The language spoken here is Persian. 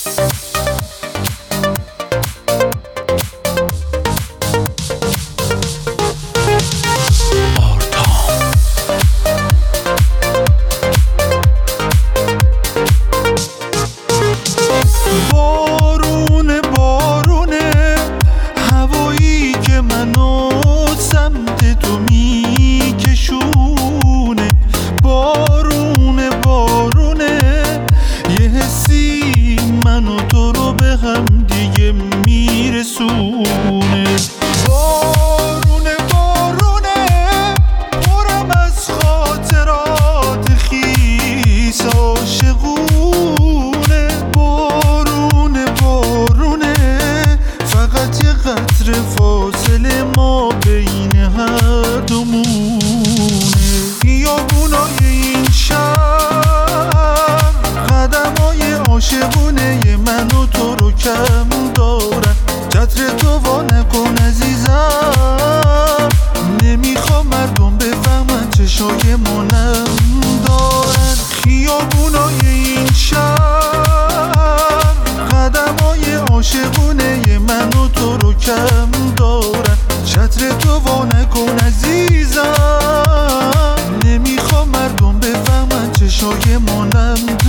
بارونه بارونه هوایی که منو سمت تو میکشونه. بارونه بارونه یه حسی منو تو رو به هم دیگه میرسونه. بارونه بارونه پرم از خاطرات خیس عاشقونه. بارونه بارونه فقط یه قطره فاصله ما بین هر دومونه. خیابونای این شهر قدمای عاشقونه من و تو رو کم دارن. چتر تو وا نکن عزیزم، نمیخوام مردم بفهمن چشای ما نم دارن. خیابونای این شهر قدمای عاشقونه من و تو رو کم دارن. چتر تو وا نکن عزیزم، نمیخوام مردم بفهمن چشای ما نم دارن.